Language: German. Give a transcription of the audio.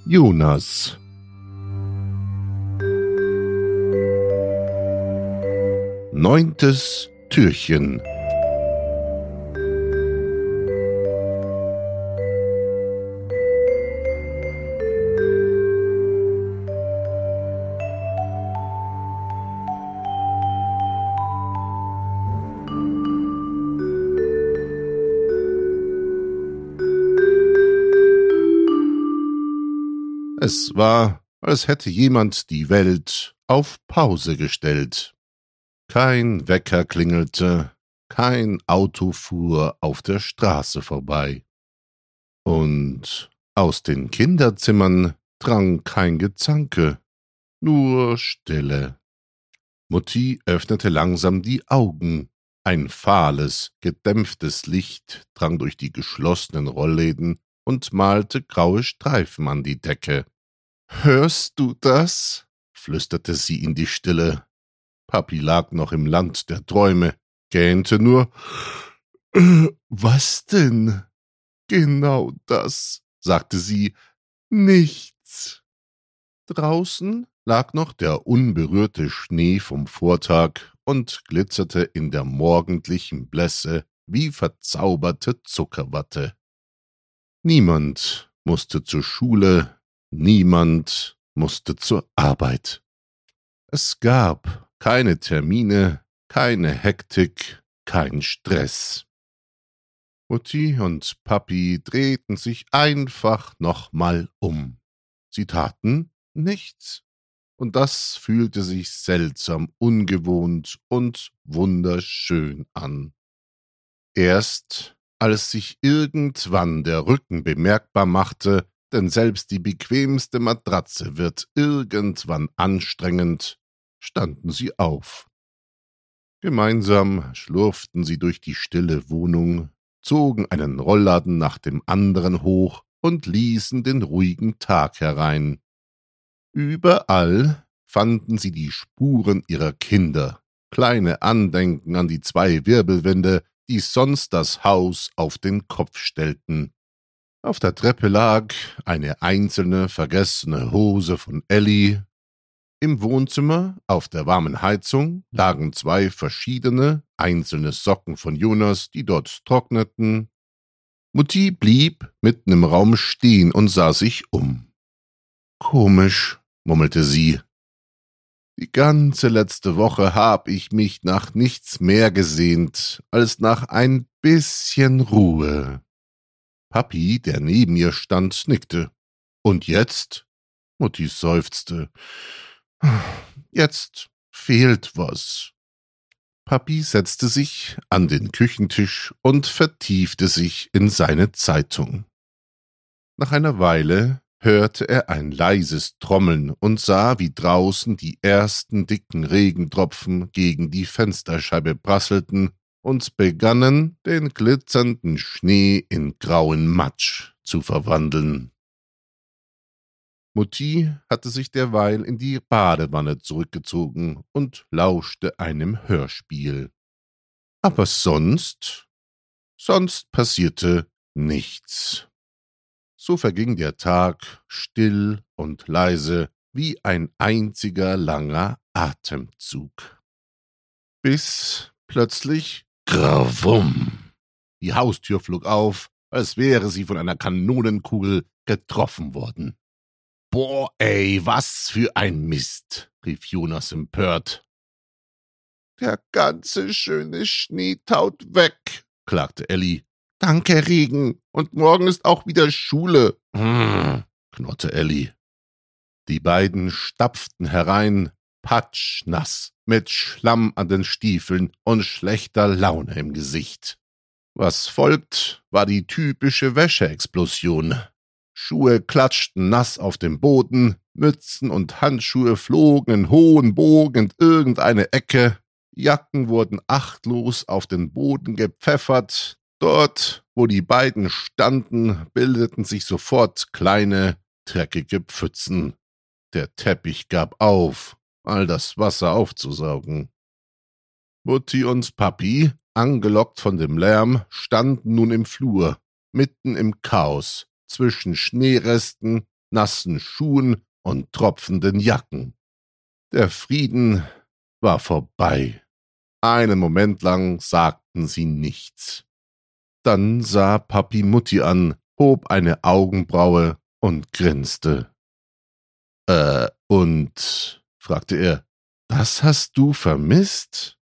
Jonas. Neuntes Türchen. Es war, als hätte jemand die Welt auf Pause gestellt. Kein Wecker klingelte, kein Auto fuhr auf der Straße vorbei. Und aus den Kinderzimmern drang kein Gezanke, nur Stille. Mutti öffnete langsam die Augen. Ein fahles, gedämpftes Licht drang durch die geschlossenen Rollläden und malte graue Streifen an die Decke. »Hörst du das?« flüsterte sie in die Stille. Papi lag noch im Land der Träume, gähnte nur. »Was denn?« »Genau das«, sagte sie. »Nichts.« Draußen lag noch der unberührte Schnee vom Vortag und glitzerte in der morgendlichen Blässe wie verzauberte Zuckerwatte. Niemand musste zur Schule, niemand musste zur Arbeit. Es gab keine Termine, keine Hektik, kein Stress. Mutti und Papi drehten sich einfach nochmal um. Sie taten nichts. Und das fühlte sich seltsam ungewohnt und wunderschön an. Erst als sich irgendwann der Rücken bemerkbar machte, denn selbst die bequemste Matratze wird irgendwann anstrengend, standen sie auf. Gemeinsam schlurften sie durch die stille Wohnung, zogen einen Rollladen nach dem anderen hoch und ließen den ruhigen Tag herein. Überall fanden sie die Spuren ihrer Kinder, kleine Andenken an die 2 Wirbelwände, die sonst das Haus auf den Kopf stellten. Auf der Treppe lag eine einzelne vergessene Hose von Elli. Im Wohnzimmer, auf der warmen Heizung, lagen 2 verschiedene, einzelne Socken von Jonas, die dort trockneten. Mutti blieb mitten im Raum stehen und sah sich um. »Komisch«, murmelte sie. »Die ganze letzte Woche hab ich mich nach nichts mehr gesehnt, als nach ein bisschen Ruhe.« Papi, der neben ihr stand, nickte. »Und jetzt?« Mutti seufzte. »Jetzt fehlt was.« Papi setzte sich an den Küchentisch und vertiefte sich in seine Zeitung. Nach einer Weile hörte er ein leises Trommeln und sah, wie draußen die ersten dicken Regentropfen gegen die Fensterscheibe prasselten und begannen, den glitzernden Schnee in grauen Matsch zu verwandeln. Mutti hatte sich derweil in die Badewanne zurückgezogen und lauschte einem Hörspiel. Aber sonst passierte nichts. So verging der Tag still und leise wie ein einziger langer Atemzug. Bis plötzlich Gravum! Die Haustür flog auf, als wäre sie von einer Kanonenkugel getroffen worden. »Boah, ey, was für ein Mist«, rief Jonas empört. »Der ganze schöne Schnee taut weg«, klagte Elli. »Danke, Regen, und morgen ist auch wieder Schule«, knurrte Elli. Die beiden stapften herein, patschnass, mit Schlamm an den Stiefeln und schlechter Laune im Gesicht. Was folgt, war die typische Wäscheexplosion. Schuhe klatschten nass auf dem Boden, Mützen und Handschuhe flogen in hohen Bogen in irgendeine Ecke, Jacken wurden achtlos auf den Boden gepfeffert. Dort, wo die beiden standen, bildeten sich sofort kleine, dreckige Pfützen. Der Teppich gab auf, all das Wasser aufzusaugen. Mutti und Papi, angelockt von dem Lärm, standen nun im Flur, mitten im Chaos, zwischen Schneeresten, nassen Schuhen und tropfenden Jacken. Der Frieden war vorbei. Einen Moment lang sagten sie nichts. Dann sah Papi Mutti an, hob eine Augenbraue und grinste. Und? Fragte er, das hast du vermisst?